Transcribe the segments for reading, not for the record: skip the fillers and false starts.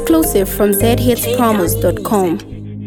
Exclusive from zhitspromos.com.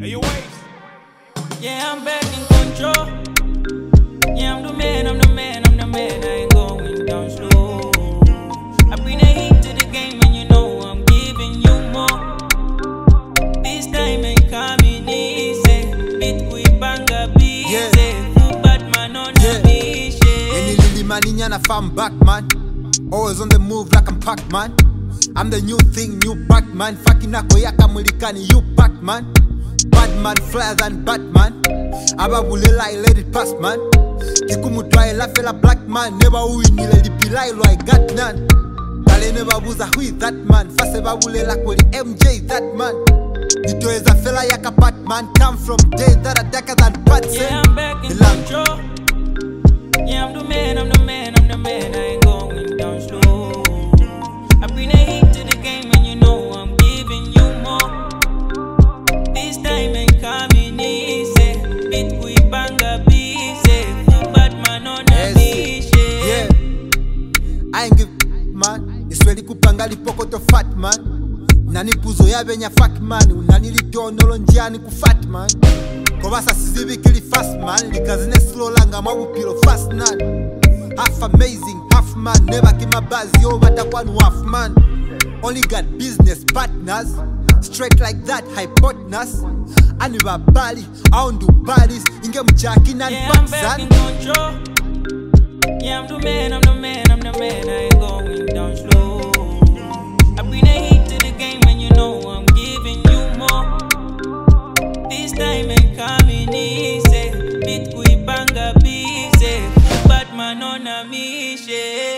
Yeah, I'm back in control. Yeah, I'm the man, I'm the man, I'm the man. I ain't going down slow. I bring a heat to the game and you know I'm giving you more. This time ain't coming easy. It quick banga busy. Full Batman on the mission. Any lily man in yana farm back man. Always on the move like I'm Pac-Man. I'm the new thing, new Batman. Fucking akoyaka mulikani, you Batman. Batman flyer than Batman. Ababulela I let it pass man. Kikumutwaye la fella black man. Never uinile lipilailo I got none. Kale never buza who is that man. Fase babulela kweli MJ that man. Nitoeza fella yaka Batman. Come from days that are darker than Batman. Yeah, I'm back in control. Yeah, I'm the man, I'm the man, I'm the man. I ain't going down slow. I bring a heat to the game and you know I'm giving you more. This time ain't coming easy. It quick banga busy. Full Batman on a mission. Yeah, I ain't give man. Isweli kupanga lipoko to fat man. Nani puzo ya benya fat man. Unani litio nolonjiani ku fat man. Kovasa sizivi kili fast man. Likazine slow langa mawupilo fast nan. Half amazing, half man. Never keep my buzz yo watakwanu half man. Only got business partners. Straight like that, hypotenuse. Aniba Bali, I don't do bodies. Inge mchaki and yeah, I'm back in control. Yeah, I'm the man, I'm the man, I'm the man. I ain't going down slow. I bring a heat to the game and you know I'm giving you more. This time ain't coming easy. Bit quick banga busy. Full Batman on a mission.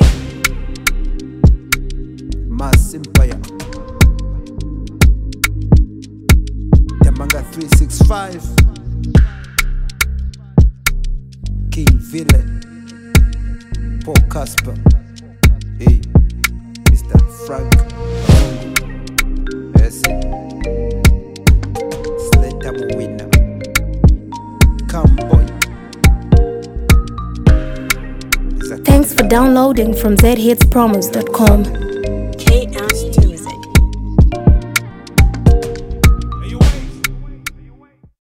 Mass Empire. Manga 365 King Villain Paul Casper. Hey, Mr. Frank Esse Slater winner Camboy. Thanks for downloading from zhitspromos.com.